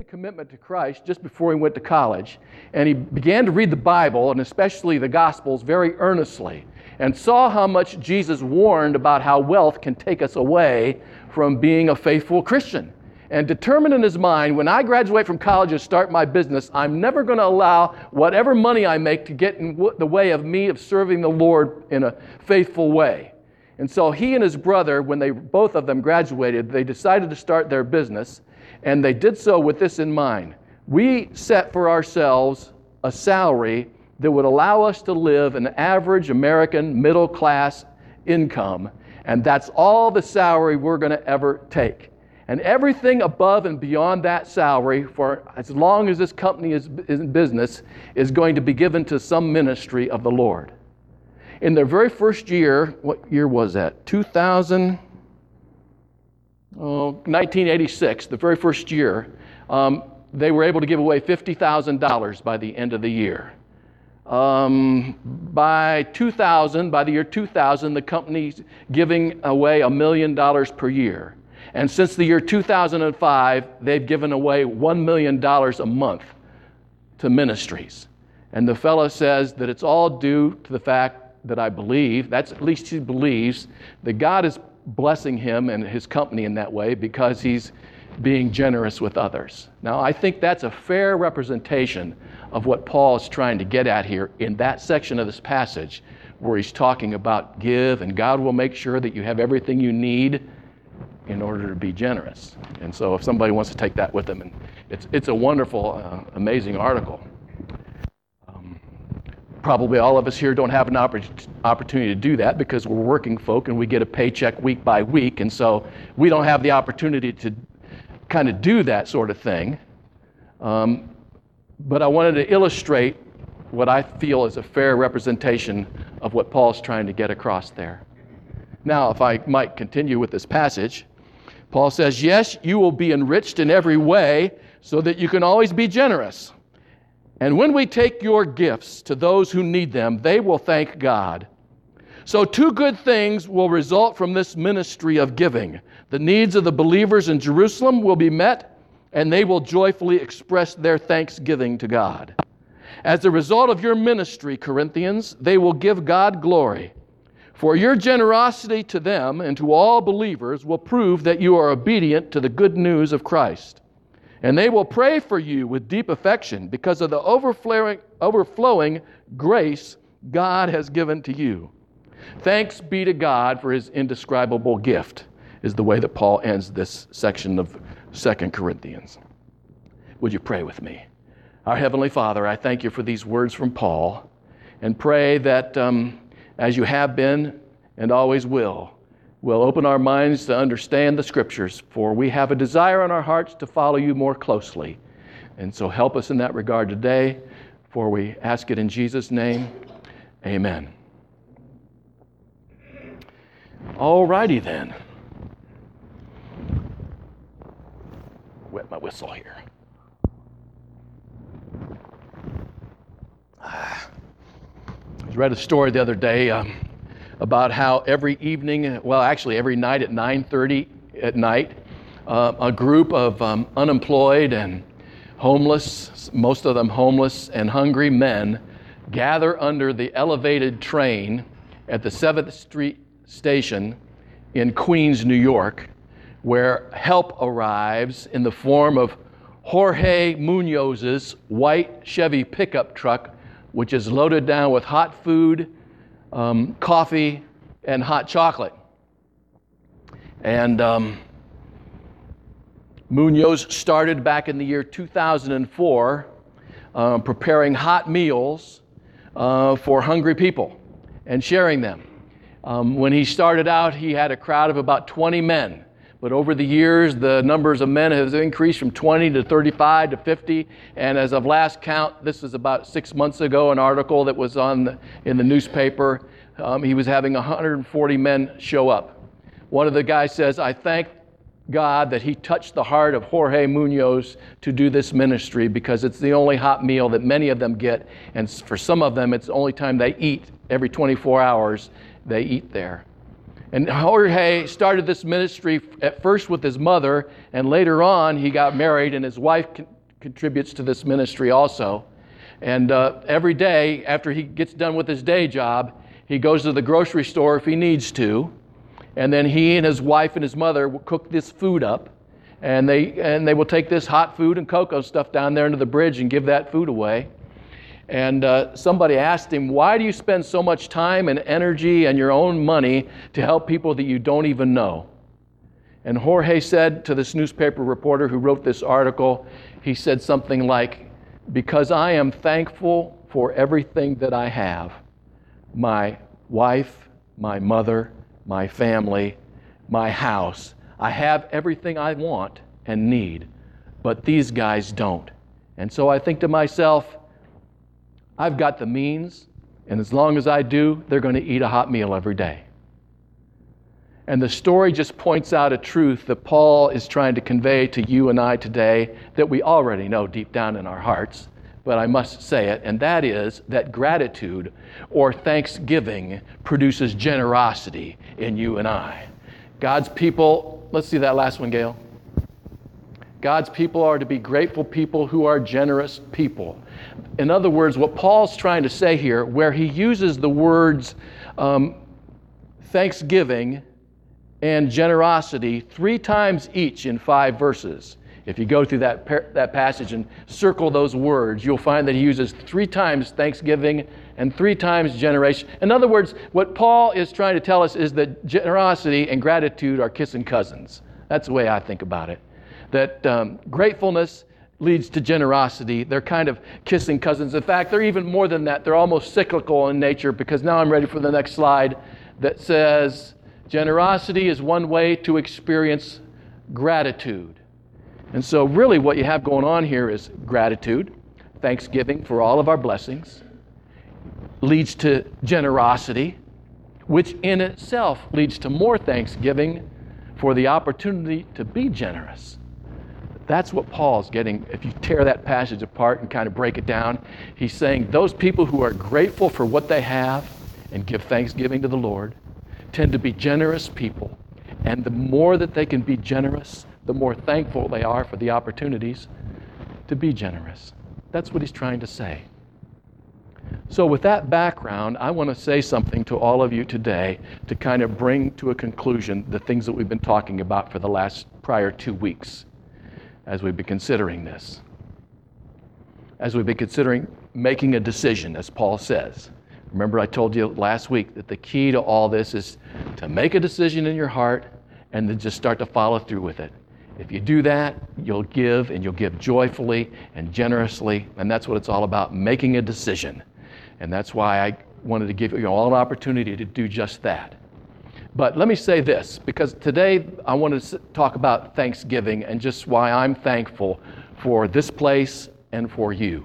commitment to Christ just before he went to college, and he began to read the Bible, and especially the Gospels, very earnestly, and saw how much Jesus warned about how wealth can take us away from being a faithful Christian. And determined in his mind, when I graduate from college and start my business, I'm never going to allow whatever money I make to get in the way of me of serving the Lord in a faithful way. And so he and his brother, when both of them graduated, they decided to start their business, and they did so with this in mind. We set for ourselves a salary that would allow us to live an average American middle-class income, and that's all the salary we're going to ever take. And everything above and beyond that salary, for as long as this company is in business, is going to be given to some ministry of the Lord. In their very first year, what year was that? 1986, the very first year, they were able to give away $50,000 by the end of the year. By the year 2000, the company's giving away $1 million per year. And since the year 2005, they've given away $1 million a month to ministries. And the fellow says that it's all due to the fact that I believe, that's at least he believes, that God is blessing him and his company in that way because he's being generous with others. Now, I think that's a fair representation of what Paul is trying to get at here in that section of this passage where he's talking about give, and God will make sure that you have everything you need in order to be generous. And so if somebody wants to take that with them, and it's a wonderful, amazing article. Probably all of us here don't have an opportunity to do that because we're working folk and we get a paycheck week by week, and so we don't have the opportunity to kind of do that sort of thing. But I wanted to illustrate what I feel is a fair representation of what Paul's trying to get across there. Now, if I might continue with this passage, Paul says, yes, you will be enriched in every way so that you can always be generous. And when we take your gifts to those who need them, they will thank God. So two good things will result from this ministry of giving. The needs of the believers in Jerusalem will be met, and they will joyfully express their thanksgiving to God. As a result of your ministry, Corinthians, they will give God glory. For your generosity to them and to all believers will prove that you are obedient to the good news of Christ. And they will pray for you with deep affection because of the overflowing grace God has given to you. Thanks be to God for his indescribable gift, is the way that Paul ends this section of 2 Corinthians. Would you pray with me? Our Heavenly Father, I thank you for these words from Paul, and pray that as you have been and always will open our minds to understand the Scriptures, for we have a desire in our hearts to follow you more closely. And so help us in that regard today, for we ask it in Jesus' name. Amen. All righty then. Wet my whistle here. I read a story the other day about how every evening, well, actually every night at 9:30 at night, a group of unemployed and homeless, most of them homeless and hungry men, gather under the elevated train at the 7th Street station in Queens, New York, where help arrives in the form of Jorge Munoz's white Chevy pickup truck, which is loaded down with hot food, coffee, and hot chocolate. And Munoz started back in the year 2004 preparing hot meals for hungry people and sharing them. When he started out, he had a crowd of about 20 men. But over the years, the numbers of men has increased from 20 to 35 to 50. And as of last count, this was about 6 months ago, an article that was in the newspaper, he was having 140 men show up. One of the guys says, I thank God that he touched the heart of Jorge Munoz to do this ministry, because it's the only hot meal that many of them get. And for some of them, it's the only time they eat. Every 24 hours, they eat there. And Jorge started this ministry at first with his mother, and later on he got married, and his wife contributes to this ministry also. And every day after he gets done with his day job, he goes to the grocery store if he needs to. And then he and his wife and his mother will cook this food up. And they will take this hot food and cocoa stuff down there into the bridge and give that food away. And somebody asked him, why do you spend so much time and energy and your own money to help people that you don't even know? And Jorge said to this newspaper reporter who wrote this article, he said something like, because I am thankful for everything that I have. My wife, my mother, my family, my house. I have everything I want and need, but these guys don't. And so I think to myself, I've got the means, and as long as I do, they're going to eat a hot meal every day. And the story just points out a truth that Paul is trying to convey to you and I today that we already know deep down in our hearts, but I must say it, and that is that gratitude or thanksgiving produces generosity in you and I. God's people, let's see that last one, Gail. God's people are to be grateful people who are generous people. In other words, what Paul's trying to say here, where he uses the words thanksgiving and generosity 3 times each in 5 verses. If you go through that passage and circle those words, you'll find that he uses 3 times thanksgiving and 3 times generation. In other words, what Paul is trying to tell us is that generosity and gratitude are kissing cousins. That's the way I think about it. That gratefulness leads to generosity. They're kind of kissing cousins. In fact, they're even more than that. They're almost cyclical in nature, because now I'm ready for the next slide that says, generosity is one way to experience gratitude. And so really what you have going on here is gratitude, thanksgiving for all of our blessings, leads to generosity, which in itself leads to more thanksgiving for the opportunity to be generous. That's what Paul's getting. If you tear that passage apart and kind of break it down, he's saying those people who are grateful for what they have and give thanksgiving to the Lord tend to be generous people. And the more that they can be generous, the more thankful they are for the opportunities to be generous. That's what he's trying to say. So with that background, I want to say something to all of you today to kind of bring to a conclusion the things that we've been talking about for the prior 2 weeks as we've been considering this. As we've been considering making a decision, as Paul says. Remember I told you last week that the key to all this is to make a decision in your heart and then just start to follow through with it. If you do that, you'll give, and you'll give joyfully and generously, and that's what it's all about, making a decision. And that's why I wanted to give you all an opportunity to do just that. But let me say this, because today I want to talk about Thanksgiving and just why I'm thankful for this place and for you.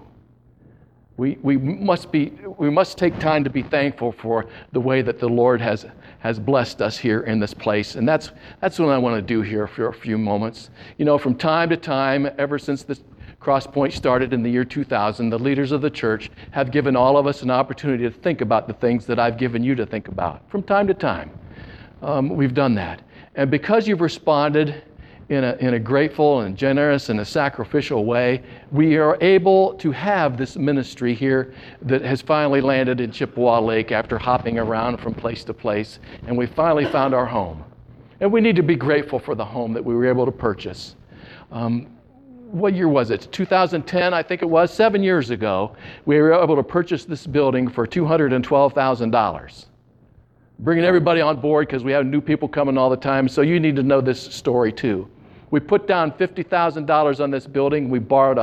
We must take time to be thankful for the way that the Lord has blessed us here in this place. And that's what I want to do here for a few moments. You know, from time to time, ever since the Cross Point started in the year 2000, the leaders of the church have given all of us an opportunity to think about the things that I've given you to think about. From time to time, we've done that. And because you've responded in a grateful and generous and a sacrificial way, we are able to have this ministry here that has finally landed in Chippewa Lake after hopping around from place to place, and we finally found our home. And we need to be grateful for the home that we were able to purchase. What year was it? 2010, I think it was. 7 years ago, we were able to purchase this building for $212,000. Bringing everybody on board because we have new people coming all the time, so you need to know this story too. We put down $50,000 on this building. We borrowed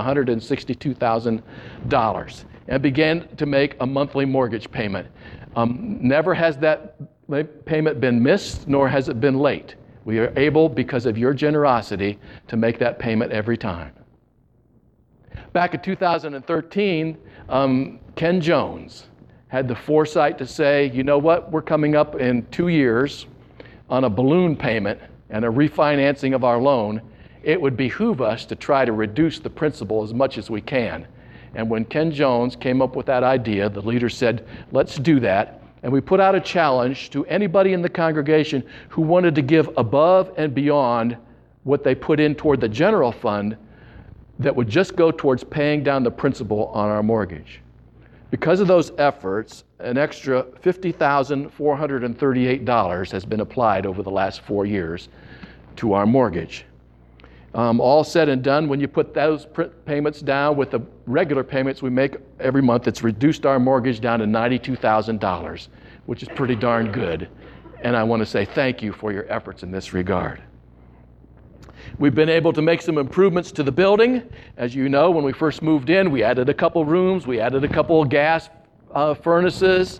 $162,000 and began to make a monthly mortgage payment. Never has that payment been missed, nor has it been late. We are able, because of your generosity, to make that payment every time. Back in 2013, Ken Jones had the foresight to say, you know what, we're coming up in 2 years on a balloon payment and a refinancing of our loan. It would behoove us to try to reduce the principal as much as we can. And when Ken Jones came up with that idea, the leader said, let's do that. And we put out a challenge to anybody in the congregation who wanted to give above and beyond what they put in toward the general fund. that would just go towards paying down the principal on our mortgage. Because of those efforts, an extra $50,438 has been applied over the last 4 years to our mortgage. All said and done, when you put those payments down with the regular payments we make every month, it's reduced our mortgage down to $92,000, which is pretty darn good. And I want to say thank you for your efforts in this regard. We've been able to make some improvements to the building. As you know, when we first moved in, we added a couple rooms, we added a couple of gas furnaces.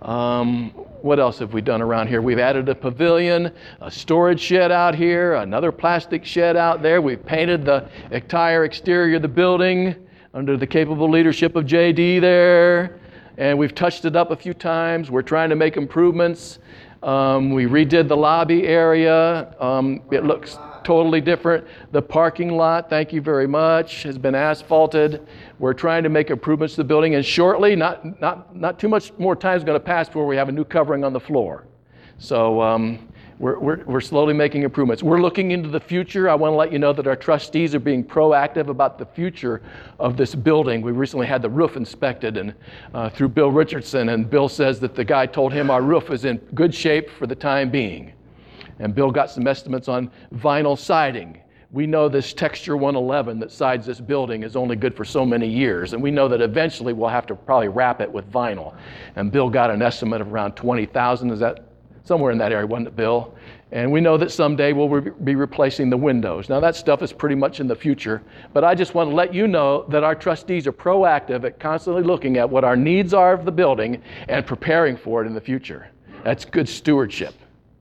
What else have we done around here? We've added a pavilion, a storage shed out here, another plastic shed out there. We've painted the entire exterior of the building under the capable leadership of JD there. And we've touched it up a few times. We're trying to make improvements. We redid the lobby area. It looks totally different. The parking lot, thank you very much, has been asphalted. We're trying to make improvements to the building, and shortly, not too much more time is going to pass before we have a new covering on the floor. So we're slowly making improvements. We're looking into the future. I want to let you know that our trustees are being proactive about the future of this building. We recently had the roof inspected and through Bill Richardson, and Bill says that the guy told him our roof is in good shape for the time being. And Bill got some estimates on vinyl siding. We know this Texture 111 that sides this building is only good for so many years, and we know that eventually we'll have to probably wrap it with vinyl. And Bill got an estimate of around $20,000. Is that somewhere in that area, wasn't it, Bill? And we know that someday we'll be replacing the windows. Now that stuff is pretty much in the future, but I just want to let you know that our trustees are proactive at constantly looking at what our needs are of the building and preparing for it in the future. That's good stewardship.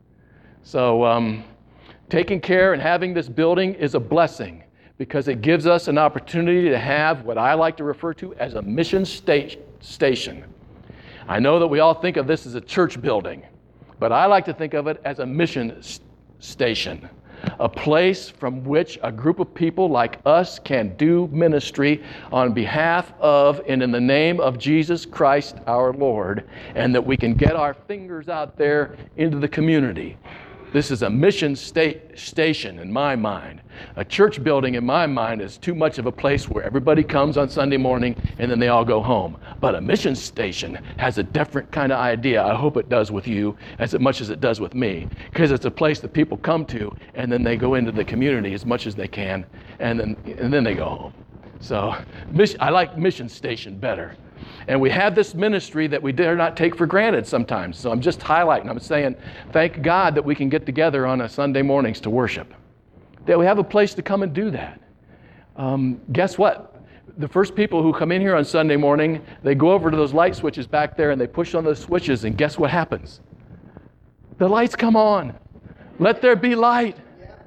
So taking care and having this building is a blessing because it gives us an opportunity to have what I like to refer to as a mission station. I know that we all think of this as a church building, but I like to think of it as a mission station, a place from which a group of people like us can do ministry on behalf of and in the name of Jesus Christ our Lord, and that we can get our fingers out there into the community. This is a mission station in my mind. A church building in my mind is too much of a place where everybody comes on Sunday morning and then they all go home. But a mission station has a different kind of idea. I hope it does with you as much as it does with me, because it's a place that people come to and then they go into the community as much as they can and then they go home. So I like mission station better. And we have this ministry that we dare not take for granted sometimes. So I'm just highlighting. I'm saying, thank God that we can get together on a Sunday mornings to worship. That we have a place to come and do that. Guess what? The first people who come in here on Sunday morning, they go over to those light switches back there and they push on those switches, and guess what happens? The lights come on. Let there be light.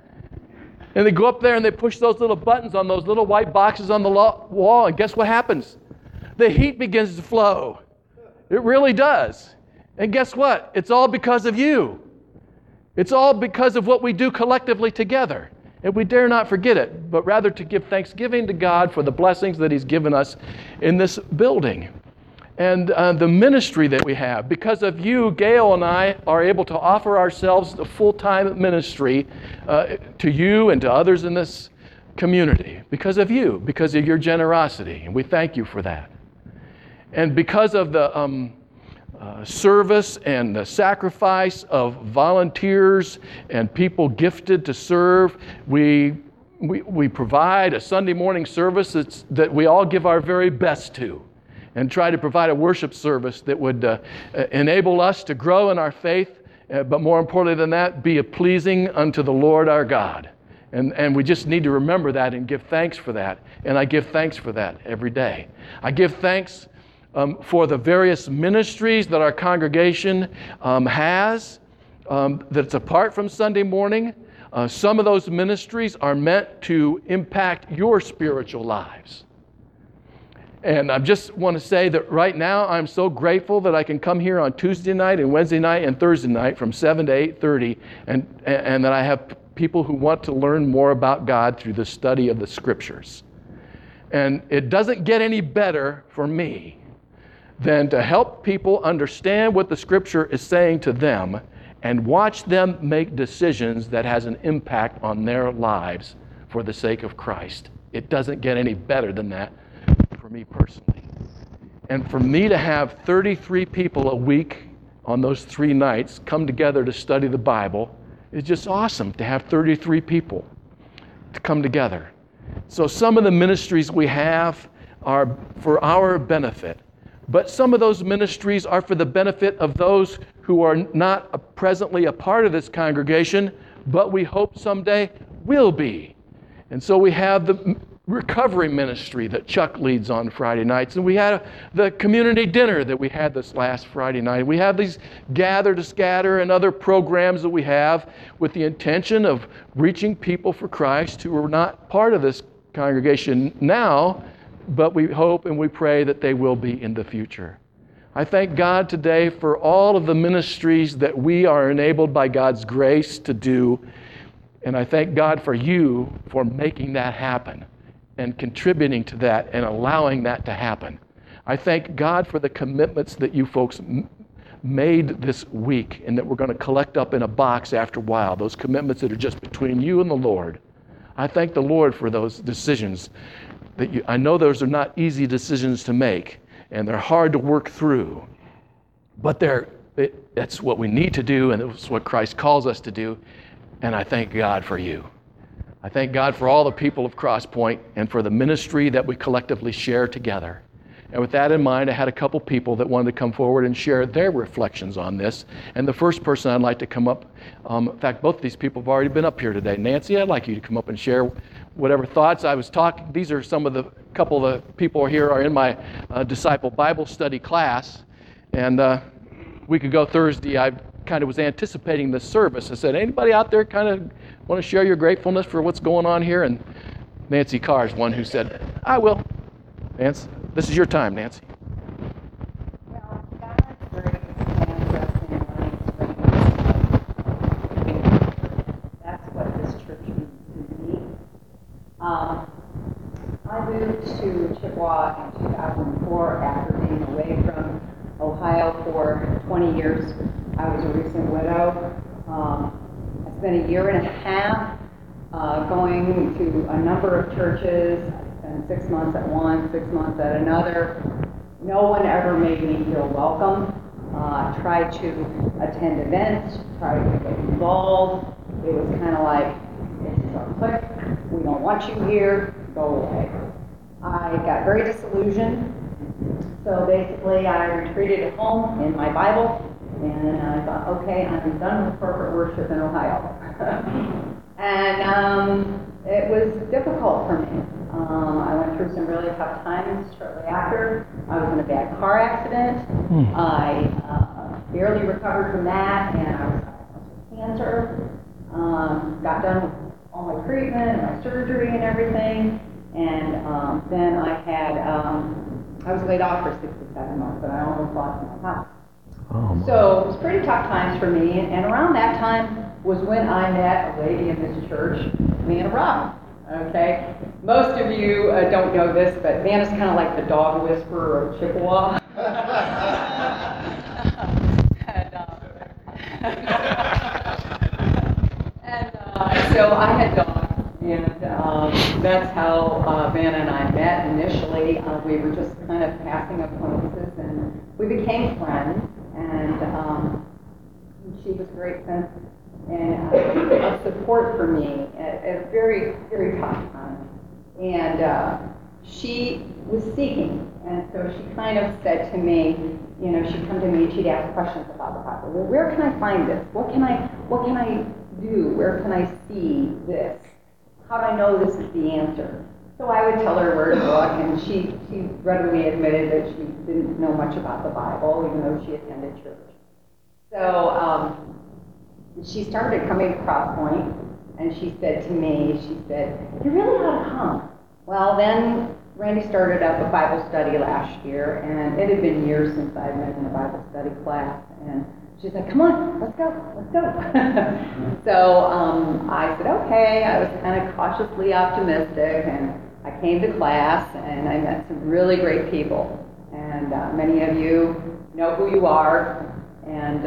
And they go up there and they push those little buttons on those little white boxes on the wall, and guess what happens? The heat begins to flow. It really does. And guess what? It's all because of you. It's all because of what we do collectively together. And we dare not forget it, but rather to give thanksgiving to God for the blessings that He's given us in this building. And the ministry that we have. Because of you, Gail and I are able to offer ourselves the full-time ministry to you and to others in this community. Because of you, because of your generosity. And we thank you for that. And because of the service and the sacrifice of volunteers and people gifted to serve, we provide a Sunday morning service that we all give our very best to, and try to provide a worship service that would enable us to grow in our faith, but more importantly than that, be pleasing unto the Lord our God. And we just need to remember that and give thanks for that. And I give thanks for that every day. I give thanks for the various ministries that our congregation has, that's apart from Sunday morning. Some of those ministries are meant to impact your spiritual lives. And I just want to say that right now I'm so grateful that I can come here on Tuesday night and Wednesday night and Thursday night from 7 to 8:30, and that I have people who want to learn more about God through the study of the Scriptures. And it doesn't get any better for me than to help people understand what the Scripture is saying to them and watch them make decisions that has an impact on their lives for the sake of Christ. It doesn't get any better than that for me personally. And for me to have 33 people a week on those 3 nights come together to study the Bible is just awesome, to have 33 people to come together. So some of the ministries we have are for our benefit, but some of those ministries are for the benefit of those who are not presently a part of this congregation, but we hope someday will be. And so we have the recovery ministry that Chuck leads on Friday nights, and we had the community dinner that we had this last Friday night. We have these Gather to Scatter and other programs that we have with the intention of reaching people for Christ who are not part of this congregation now, but we hope and we pray that they will be in the future. I thank God today for all of the ministries that we are enabled by God's grace to do, and I thank God for you for making that happen and contributing to that and allowing that to happen. I thank God for the commitments that you folks made this week and that we're going to collect up in a box after a while, those commitments that are just between you and the Lord. I thank the Lord for those decisions. I know those are not easy decisions to make, and they're hard to work through, but that's what we need to do, and it's what Christ calls us to do, and I thank God for you. I thank God for all the people of Cross Point and for the ministry that we collectively share together. And with that in mind, I had a couple people that wanted to come forward and share their reflections on this. And the first person I'd like to come up, in fact, both of these people have already been up here today. Nancy, I'd like you to come up and share whatever thoughts. I was talking, these are some of the couple of the people here are in my Disciple Bible Study class. And a week ago Thursday, I kind of was anticipating this service. I said, anybody out there kind of want to share your gratefulness for what's going on here? And Nancy Carr is one who said, I will. Nancy, this is your time, Nancy. Well, God's grace stands us in line. That's what this church means to me. I moved to Chippewa in 2004 after being away from Ohio for 20 years. I was a recent widow. I spent a year and a half going to a number of churches. I spent 6 months at one, 6 months at another. No one ever made me feel welcome. Tried to attend events, tried to get involved. It was kind of like, this is our clique. We don't want you here. Go away. I got very disillusioned. So basically, I retreated at home in my Bible. And I thought, okay, I'm done with corporate worship in Ohio. And it was difficult for me. I went through some really tough times shortly after. I was in a bad car accident. I barely recovered from that, and I was diagnosed with cancer. Got done with all my treatment and my surgery and everything. And then I was laid off for 6 to 7 months, and I almost lost my house. Oh, so it was pretty tough times for me, and around that time was when I met a lady in this church, Vanna Robin. Okay, most of you don't know this, but Vanna's kind of like the dog whisperer of Chippewa. So I had dogs, and that's how Vanna and I met initially. We were just kind of passing acquaintances, and we became friends. And she was a great sense of support for me at a very, very tough time. And she was seeking, and so she kind of said to me, she'd come to me and she'd ask questions about the Bible. Well, where can I find this? What can I do? Where can I see this? How do I know this is the answer? So I would tell her where to look, and she readily admitted that she didn't know much about the Bible, even though she attended church. So she started coming to Cross Point, and she said to me, you really ought to come. Well, then Randy started up a Bible study last year, and it had been years since I'd been in a Bible study class, and she said, come on, let's go. So I said, okay. I was kind of cautiously optimistic, and I came to class, and I met some really great people. And many of you know who you are. And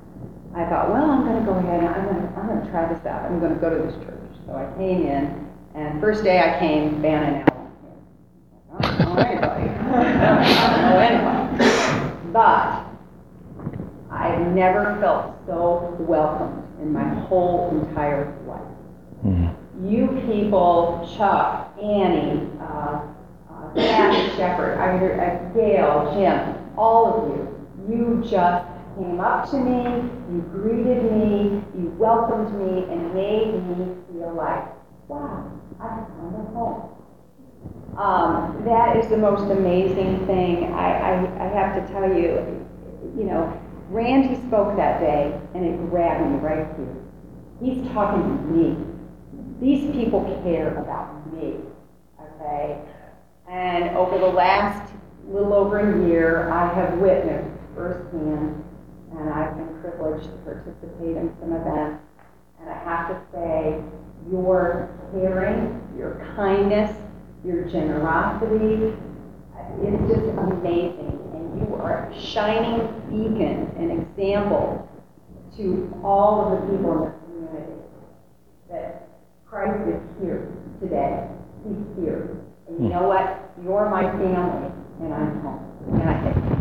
I thought, well, I'm going to go ahead and I'm going to try this out. I'm going to go to this church. So I came in, And first day I came, Van and Ellen here. I don't know anybody. I don't know anybody. But I've never felt so welcomed in my whole entire life. Mm-hmm. You people, Chuck, Annie, Kathy Shepard, Gail, Jim, all of you just came up to me, you greeted me, you welcomed me, and made me feel like, wow, I've come home. That is the most amazing thing. I have to tell you, Randy spoke that day, and it grabbed me right here. He's talking to me. These people care about me, okay? And over the last little over a year, I have witnessed firsthand, and I've been privileged to participate in some events, and I have to say, your caring, your kindness, your generosity, it's just amazing. And you are a shining beacon, an example to all of the people in the community that Christ is here today. He's here. And you know what? You're my family, and I'm home. And I thank you.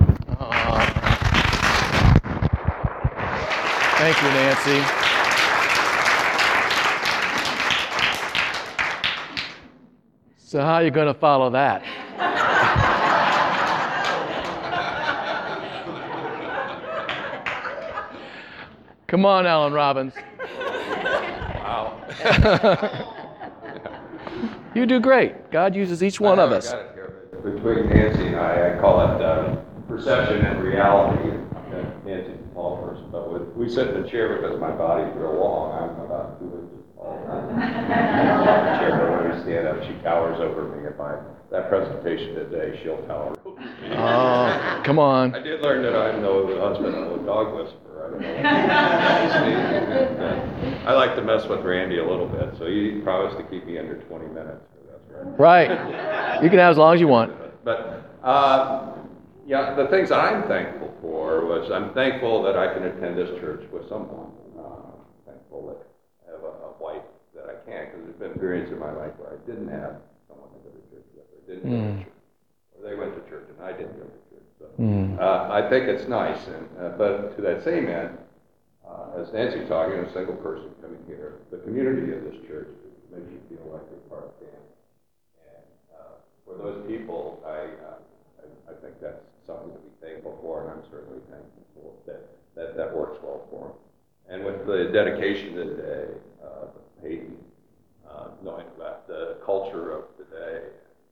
Thank you, Nancy. So how are you going to follow that? Come on, Alan Robbins. Wow. You do great. God uses each one of us. I got it here. Between Nancy and I call it perception and reality. Nancy's a tall person, but we sit in the chair because my body's real long. I'm about 2 inches tall. The chair, but when we stand up, she towers over me. That presentation today, she'll tower over me. Oh, come on. I did learn that I'm no husband of a dog whisperer. I don't know. I like to mess with Randy a little bit, so he promised to keep me under 20 minutes. So that's right. You can have as long as you want. But the things that I'm thankful for was I'm thankful that I can attend this church with someone. Thankful that I have a wife that I can, because there's been periods in my life where I didn't have someone to go to church with, or didn't go to church, or they went to church and I didn't go to church. So I think it's nice, but to that same end, as Nancy's talking, a single person coming here, the community of this church makes you feel like you're part of the family. And for those people, I think that's something to be thankful for, and I'm certainly thankful that works well for them. And with the dedication today, Hayden, knowing about the culture of today,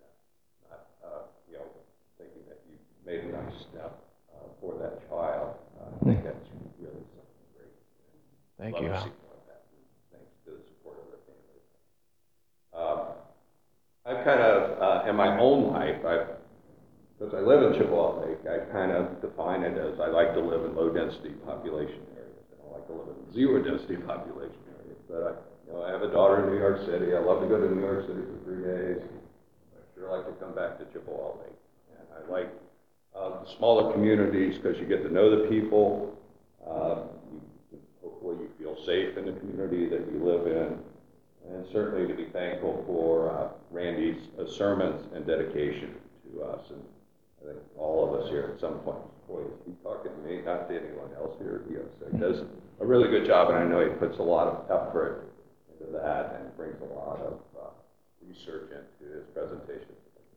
thinking that you made a nice step for that child, I think that's really something great. Thank you, Al. Thanks to the support of their family. I've kind of, in my own life, because I live in Chippewa Lake, I kind of define it as I like to live in low-density population areas. I don't like to live in zero-density population areas. But I have a daughter in New York City. I love to go to New York City for 3 days. I sure like to come back to Chippewa Lake. And I like the smaller communities because you get to know the people. Hopefully you feel safe in the community that you live in. And certainly to be thankful for Randy's sermons and dedication to us. And I think all of us here at some point, boy, is he talking to me, not to anyone else here. He does a really good job, and I know he puts a lot of effort into that and brings a lot of research into his presentation.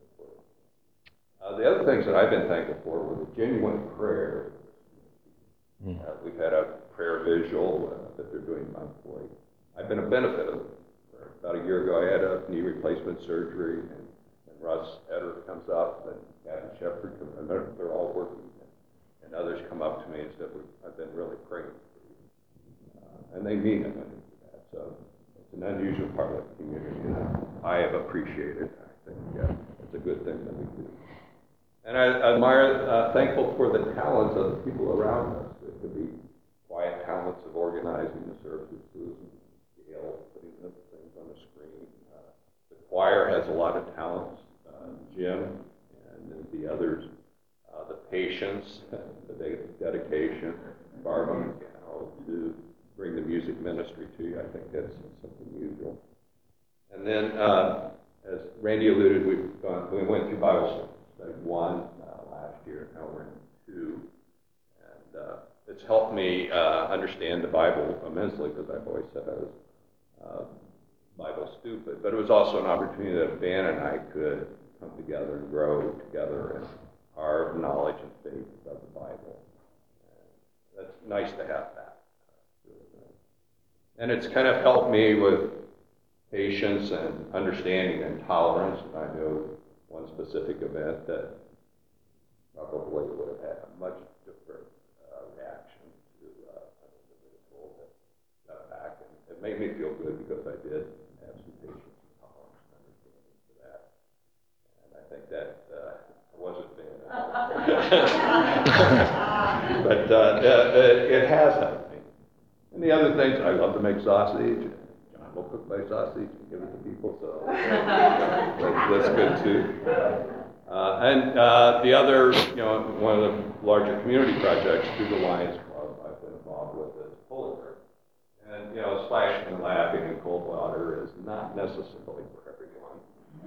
The other things that I've been thankful for were the genuine prayer. We've had a prayer visual that they're doing monthly. I've been a benefit of it. About a year ago, I had a knee replacement surgery, and Russ Etter comes up, and Kathy Shepard, and they're all working. And others come up to me and said, I've been really praying for you. And they mean it when they do that. So it's an unusual part of the community, and I have appreciated it. I think it's a good thing that we do. And I admire, thankful for the talents of the people around us. It could be quiet talents of organizing the services, Gail putting the things on the screen. The choir has a lot of talents. Jim and the others, the patience, the dedication, Barbara to bring the music ministry to you. I think that's something unusual. And then, as Randy alluded, we went through Bible study 1 last year, now we're in 2. And it's helped me understand the Bible immensely, because I've always said I was Bible stupid. But it was also an opportunity that Van and I could come together and grow together in our knowledge and faith of the Bible. And that's nice to have that. And it's kind of helped me with patience and understanding and tolerance. And I know one specific event that probably would have had a much different reaction to an individual that got back. And it made me feel good because I did have some patience and tolerance and understanding for that. And I think that wasn't bad. But it has helped me. And the other things, I love to make sausage. John will cook my sausage and give it to people, so that's good too. And the other, one of the larger community projects through the Lions Club I've been involved with is Polar. And, splashing and laughing in cold water is not necessarily for everyone.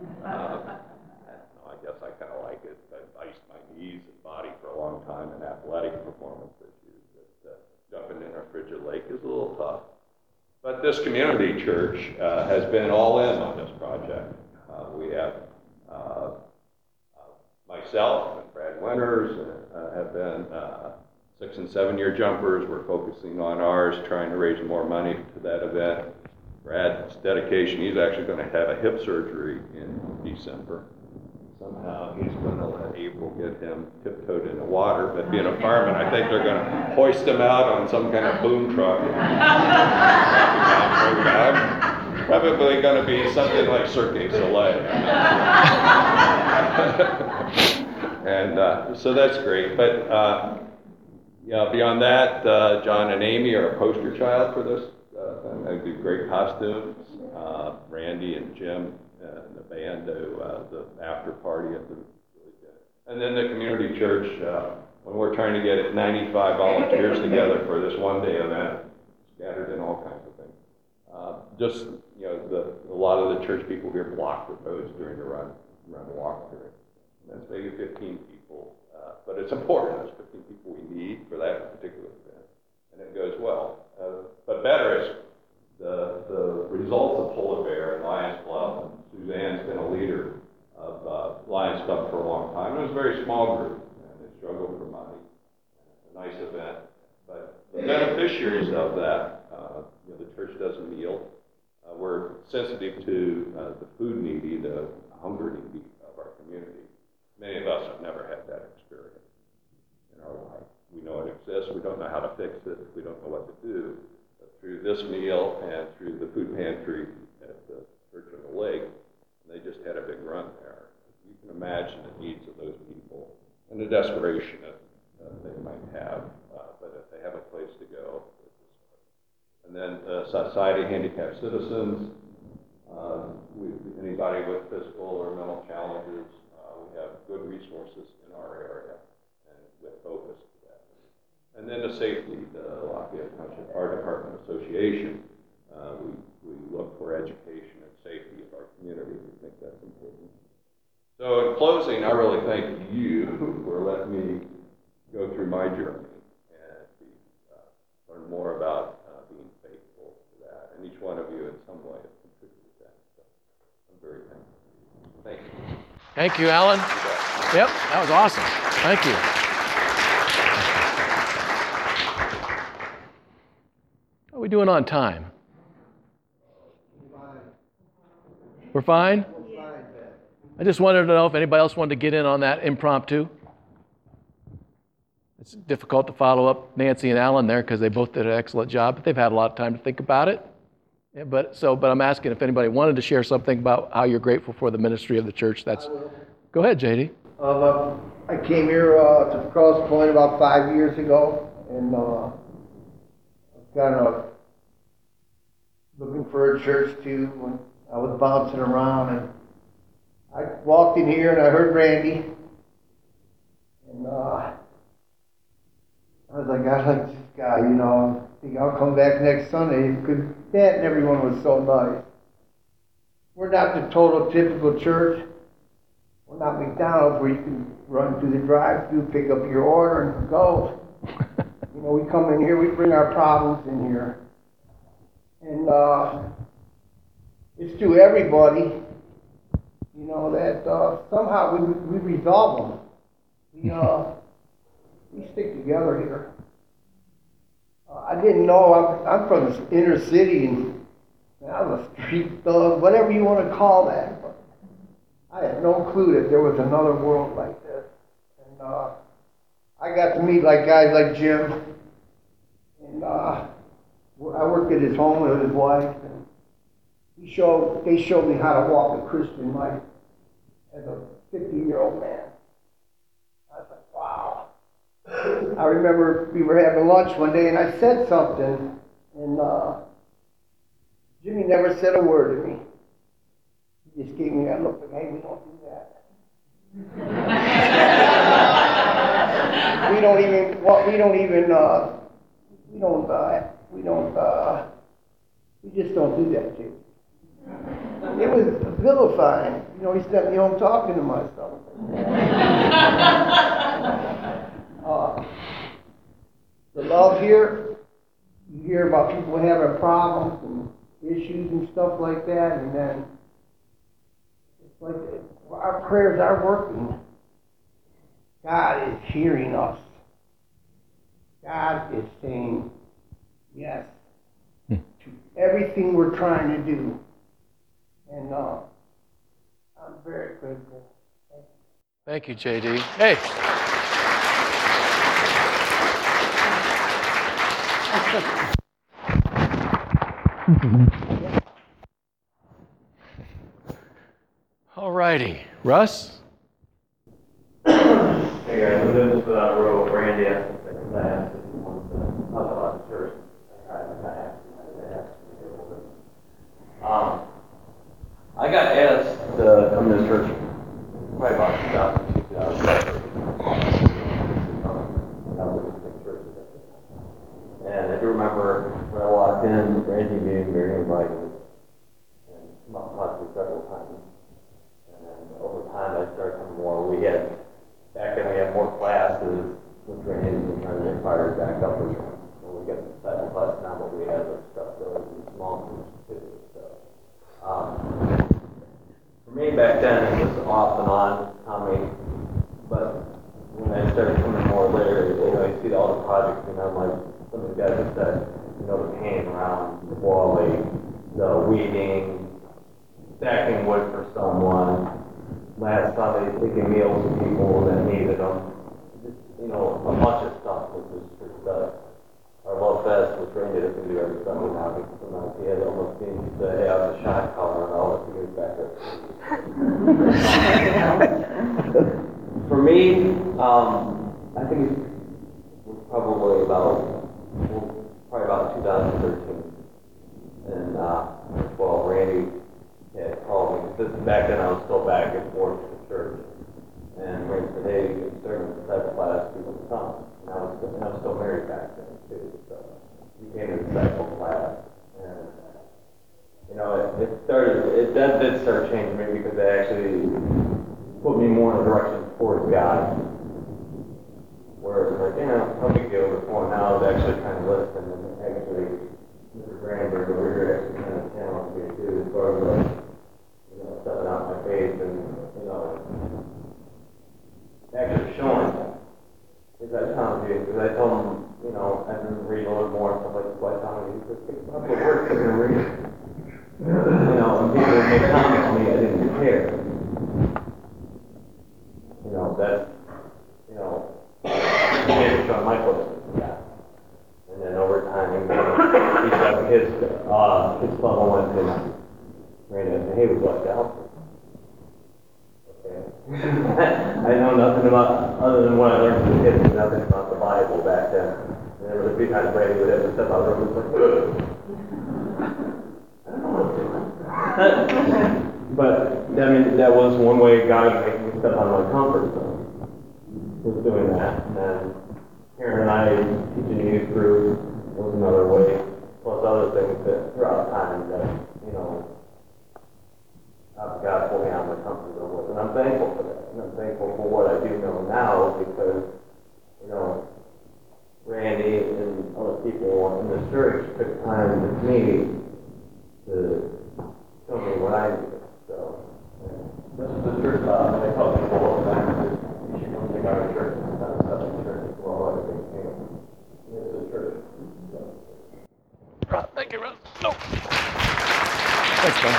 I guess I kind of like it. I've iced my knees and body for a long time in athletic performance issues. Jumping in a frigid lake is a little tough. But this community church has been all in on this project. We have myself and Brad Winters have been 6- and 7-year jumpers. We're focusing on ours, trying to raise more money to that event. Brad's dedication, he's actually going to have a hip surgery in December. Somehow he's going to let April get him tiptoed in the water, but being a fireman, I think they're going to hoist him out on some kind of boom truck. Probably going to be something like Cirque du Soleil. And so that's great. But beyond that, John and Amy are a poster child for this. They do great costumes. Randy and Jim and the band do the after party at the really good. And then the community church, when we're trying to get 95 volunteers together for this one-day event, scattered in all kinds of things. A lot of the church people here block the roads during the run walk period. That's maybe 15 people, but it's important. It's 15 people we need for that particular event, and it goes well. But better is the results of Polar Bear and Lions Club. Suzanne's been a leader of Lions Club for a long time. It was a very small group, and they struggled for money. It's a nice event, but the beneficiaries of that, the church does a meal. We're sensitive to the food needy, the hunger needy of our community. Many of us have never had that experience in our life. We know it exists. We don't know how to fix it. We don't know what to do. But through this meal and through the food pantry at the Church of the Lake, they just had a big run there. You can imagine the needs of those people and the desperation that they might have. But if they have a place to go, and then Society of Handicapped Citizens, anybody with physical or mental challenges, we have good resources in our area and with focus to that. And then the safety, the Lafayette Township Fire Department Association, we look for education and safety of our community. We think that's important. So in closing, I really thank you for letting me go through my journey and learn more about being faithful to that. And each one of you in some way have contributed to that. So I'm very thankful. Thank you. Thank you, Alan. Yep, that was awesome. Thank you. How are we doing on time? We're fine? I just wanted to know if anybody else wanted to get in on that impromptu. It's difficult to follow up Nancy and Alan there because they both did an excellent job, but they've had a lot of time to think about it. Yeah, but I'm asking if anybody wanted to share something about how you're grateful for the ministry of the church. Go ahead, JD. I came here to Cross Point about 5 years ago, and kind of looking for a church too. When I was bouncing around, and I walked in here and I heard Randy, and I was like, I like this guy, I think I'll come back next Sunday. And everyone was so nice. we're not the total typical church. We're not McDonald's where you can run through the drive-thru, pick up your order, and go. You know, we come in here, we bring our problems in here. And it's to everybody, you know, that somehow we resolve them. We stick together here. I didn't know, I'm from the inner city, and I was a street thug, whatever you want to call that. But I had no clue that there was another world like this. And I got to meet like guys like Jim, and I worked at his home with his wife, and they showed me how to walk a Christian life as a 50-year-old man. I was like, wow. I remember we were having lunch one day, and I said something, and Jimmy never said a word to me. He just gave me that look like, hey, we don't do that. We just don't do that, Jimmy. It was vilifying. You know, he sent me home talking to myself. The love here, you hear about people having problems and issues and stuff like that, and then it's like our prayers are working. God is hearing us. God is saying yes to everything we're trying to do. And I'm very grateful. Thank you, JD. Hey. All righty. Russ? Hey guys, I'm doing this without a row of Randy. I asked if you wanted to talk about the church. I got asked to come to this church probably about 2002, 2003. And I do remember when I walked in, Randy being very inviting, and talked to me several times. And then over time, I started coming more. Back then we had more classes with Randy and trying to get fired back up. When we get to the second class now, but we had our stuff going in small groups too. So, for me back then, it was off and on coming, but when I started coming more later, you see all the projects, and I'm like, some of the guys have said, the painting around the wall, the weeding, stacking wood for someone, last Sunday taking meals to people that needed them, just, a bunch of stuff, which was just our love fest, which Randy doesn't do every Sunday now, because sometimes he had almost seemed to say, hey, I was a shot caller, and I'll let you get back there. For me, I think it was probably about 2013. And, well, Randy had called me, because back then I was still back and forth to the church. And Randy said, hey, you're starting the disciple class, people to come. And I was still married back then, too. So we came to the disciple class. And, that did start changing me, because it actually put me more in a direction towards God. Where it's like, no big deal before. Now I was actually trying to listen, and actually, Mr. Granberg over here actually kind of challenged me too, as far as stepping out my faith and, actually showing them. Because I challenged you, because I told him, I've been reading a little more and stuff like that, so I told him, he said, think about the words that you're reading. And people would make comments on me, I didn't care. That's, he showed my closeness to God. And then over time, he said his level went to Randy and said, hey, we'd like to help you. Okay. I know nothing about, other than what I learned from the kids, nothing about the Bible back then. And there was a few times Randy would have to step out of the room and say, I don't know what I'm doing. But, that was one way God made me step out of my comfort zone. Was doing that, and then Karen and I teaching youth group was another way, plus other things that throughout time that, God pulled me out of my comfort zone with. And I'm thankful for that. And I'm thankful for what I do know now because, Randy and other people in the church took time with me to show me what I needed. So, this is the church and I tell people all the time that you should come to our church. It's not a Southern church. It's all everything. It's a church. Rob, thank you, Rob. No. Thanks, man.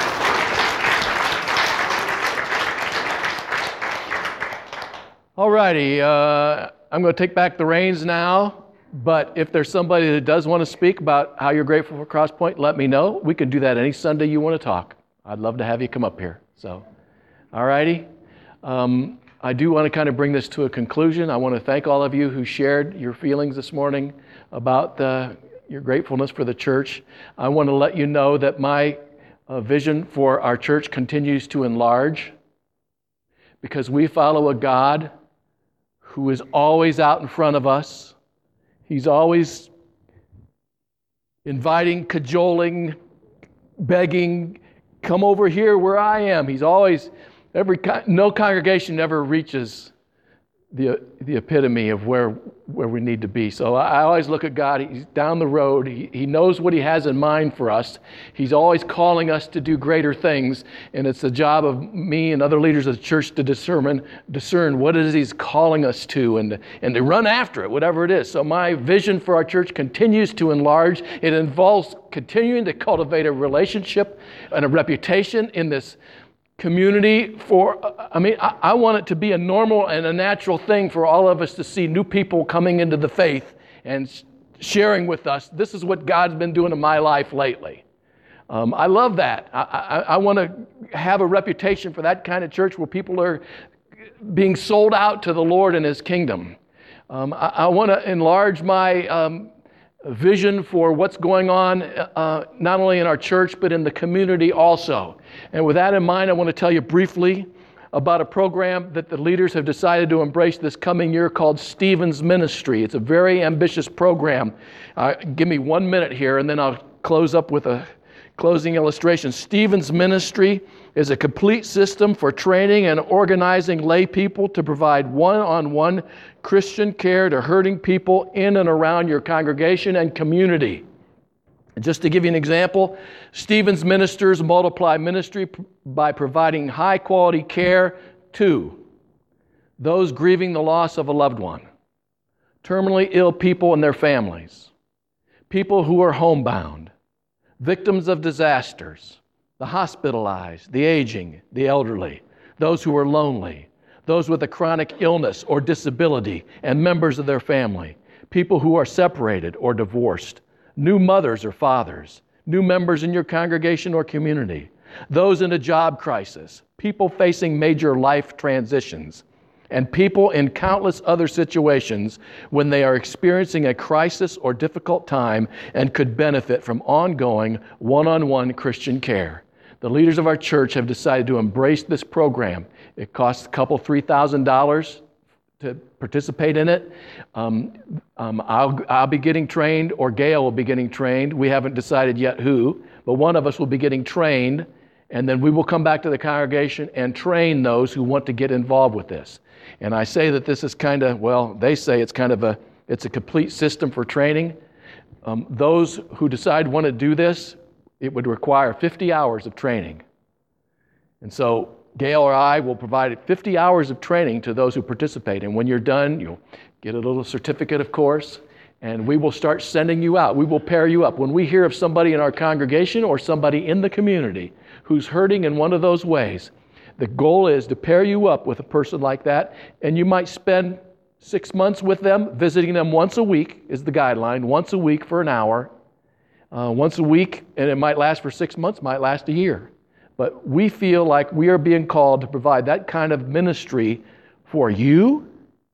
All righty. I'm going to take back the reins now. But if there's somebody that does want to speak about how you're grateful for Crosspoint, let me know. We can do that any Sunday you want to talk. I'd love to have you come up here. So, all righty. I do want to kind of bring this to a conclusion. I want to thank all of you who shared your feelings this morning about your gratefulness for the church. I want to let you know that my vision for our church continues to enlarge because we follow a God who is always out in front of us. He's always inviting, cajoling, begging, come over here where I am. He's always, no congregation ever reaches the epitome of where we need to be. So I always look at God. He's down the road. He knows what He has in mind for us. He's always calling us to do greater things, and it's the job of me and other leaders of the church to discern what it is He's calling us to and to run after it, whatever it is. So my vision for our church continues to enlarge. It involves continuing to cultivate a relationship and a reputation in this community I want it to be a normal and a natural thing for all of us to see new people coming into the faith and sharing with us, this is what God's been doing in my life lately. I love that. I want to have a reputation for that kind of church where people are being sold out to the Lord and His kingdom. I want to enlarge my vision for what's going on not only in our church but in the community also. And with that in mind, I want to tell you briefly about a program that the leaders have decided to embrace this coming year called Stephen's Ministry. It's a very ambitious program. Give me 1 minute here and then I'll close up with a closing illustration. Stephen's Ministry is a complete system for training and organizing lay people to provide one-on-one Christian care to hurting people in and around your congregation and community. Just to give you an example, Stephen's ministers multiply ministry by providing high-quality care to those grieving the loss of a loved one, terminally ill people and their families, people who are homebound, victims of disasters, the hospitalized, the aging, the elderly, those who are lonely, those with a chronic illness or disability and members of their family, people who are separated or divorced, new mothers or fathers, new members in your congregation or community, those in a job crisis, people facing major life transitions, and people in countless other situations when they are experiencing a crisis or difficult time and could benefit from ongoing one-on-one Christian care. The leaders of our church have decided to embrace this program. It costs $3,000 to participate in it. I'll be getting trained, or Gail will be getting trained. We haven't decided yet who, but one of us will be getting trained, and then we will come back to the congregation and train those who want to get involved with this. And I say that this is kind of, well, they say it's kind of it's a complete system for training. Those who decide want to do this, it would require 50 hours of training. And so Gail or I will provide 50 hours of training to those who participate. And when you're done, you'll get a little certificate, of course, and we will start sending you out. We will pair you up. When we hear of somebody in our congregation or somebody in the community who's hurting in one of those ways, the goal is to pair you up with a person like that, and you might spend 6 months with them, visiting them once a week is the guideline, once a week for an hour. Once a week, and it might last for 6 months, might last a year. But we feel like we are being called to provide that kind of ministry for you,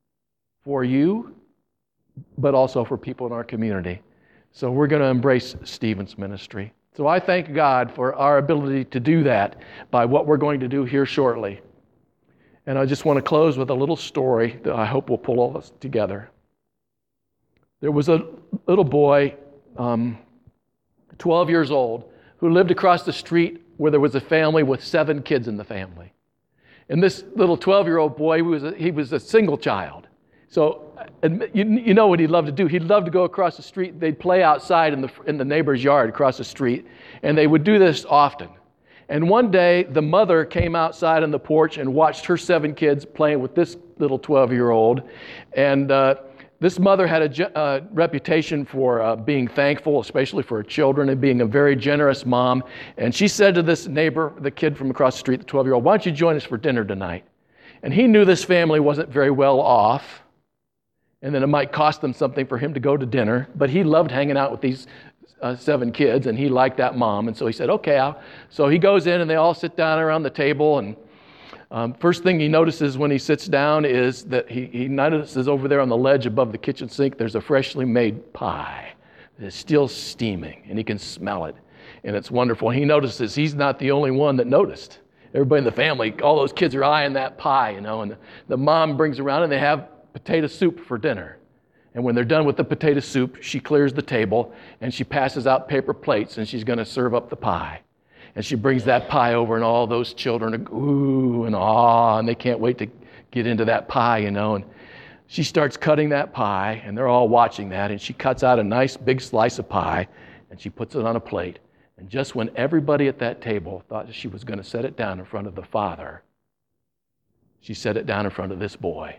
but also for people in our community. So we're going to embrace Stephen's Ministry. So I thank God for our ability to do that by what we're going to do here shortly. And I just want to close with a little story that I hope will pull all us together. There was a little boy, 12 years old, who lived across the street where there was a family with 7 kids in the family. And this little 12-year-old boy, he was a single child. So you know what he'd love to do. He'd love to go across the street. They'd play outside in the neighbor's yard across the street, and they would do this often. And one day, the mother came outside on the porch and watched her 7 kids playing with this little 12-year-old. And this mother had a reputation for being thankful, especially for her children, and being a very generous mom. And she said to this neighbor, the kid from across the street, the 12-year-old, "Why don't you join us for dinner tonight?" And he knew this family wasn't very well off, and then it might cost them something for him to go to dinner. But he loved hanging out with these 7 kids, and he liked that mom. And so he said, "Okay." So he goes in, and they all sit down around the table. And first thing he notices when he sits down is that he notices over there on the ledge above the kitchen sink, there's a freshly made pie that is still steaming, and he can smell it, and it's wonderful. And he notices he's not the only one that noticed. Everybody in the family, all those kids are eyeing that pie, and the mom brings around, and they have potato soup for dinner. And when they're done with the potato soup, she clears the table, and she passes out paper plates, and she's going to serve up the pie. And she brings that pie over, and all those children are ooh and ah, and they can't wait to get into that pie, And she starts cutting that pie, and they're all watching that, and she cuts out a nice big slice of pie, and she puts it on a plate. And just when everybody at that table thought she was going to set it down in front of the father, she set it down in front of this boy.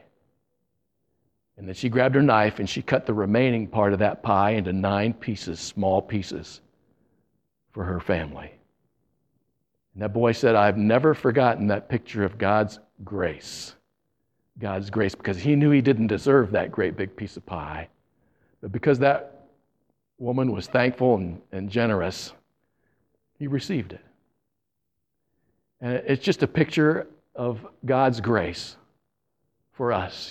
And then she grabbed her knife, and she cut the remaining part of that pie into 9 pieces, small pieces, for her family. And that boy said, "I've never forgotten that picture of God's grace." God's grace, because he knew he didn't deserve that great big piece of pie. But because that woman was thankful and generous, he received it. And it's just a picture of God's grace for us,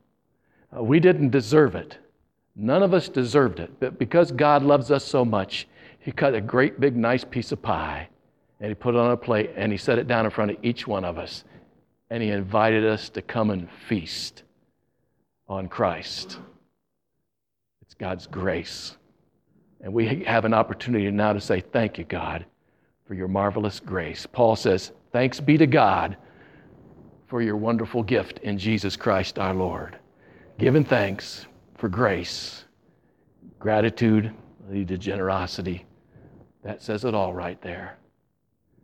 We didn't deserve it. None of us deserved it. But because God loves us so much, he cut a great big nice piece of pie, and he put it on a plate, and he set it down in front of each one of us. And he invited us to come and feast on Christ. It's God's grace. And we have an opportunity now to say, "Thank you, God, for your marvelous grace." Paul says, "Thanks be to God for your wonderful gift in Jesus Christ our Lord." Giving thanks for grace, gratitude lead to generosity. That says it all right there.